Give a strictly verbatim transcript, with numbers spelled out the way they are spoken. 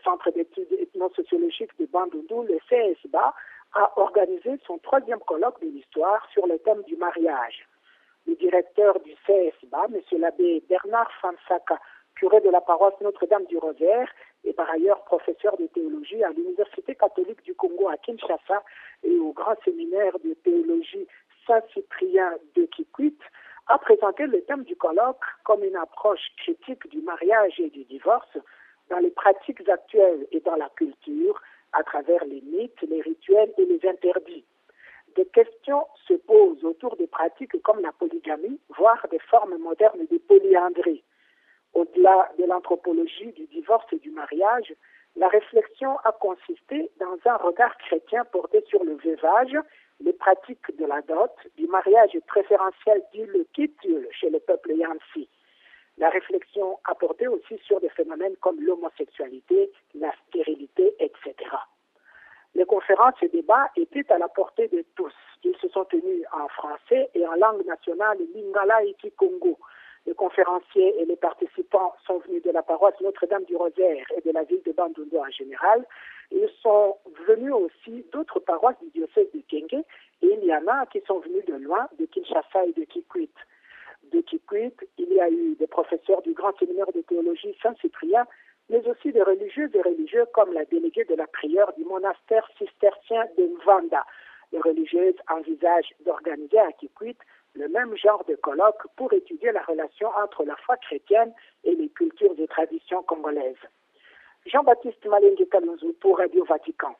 Centre d'études ethno-sociologiques de Bandundu, le C S B A, a organisé son troisième colloque de l'histoire sur le thème du mariage. Le directeur du C S B A, M. l'abbé Bernard Fansaka, curé de la paroisse Notre-Dame du Rosaire et par ailleurs professeur de théologie à l'Université catholique du Congo à Kinshasa et au Grand séminaire de théologie Saint-Cyprien de Kikwit, a présenté le thème du colloque comme une approche critique du mariage et du divorce dans les pratiques actuelles et dans la culture, à travers les mythes, les rituels et les interdits. Des questions se posent autour des pratiques comme la polygamie, voire des formes modernes de polyandrie. Au-delà de l'anthropologie du divorce et du mariage, la réflexion a consisté dans un regard chrétien porté sur le veuvage, les pratiques de la dot, du mariage préférentiel dit le kitule chez le peuple Yansi. La réflexion a porté aussi sur des phénomènes comme l'homosexualité, la stérilité, et cetera. Les conférences et débats étaient à la portée de tous. Ils se sont tenus en français et en langue nationale Lingala et Kikongo. Les conférenciers et les participants sont venus de la paroisse Notre-Dame du Rosaire et de la ville de Bandundu en général. Ils sont venus aussi d'autres paroisses du diocèse de Kenge et il y en a qui sont venus de loin, de Kinshasa et de Kikwit. De Kikwit, il y a eu des professeurs du Grand séminaire de théologie Saint-Cyprien, mais aussi des religieuses et religieux comme la déléguée de la prière du monastère cistercien de Mvanda. Les religieuses envisagent d'organiser à Kikwit le même genre de colloque pour étudier la relation entre la foi chrétienne et les cultures et traditions congolaises. Jean-Baptiste Malenge Kalonzo pour Radio Vatican.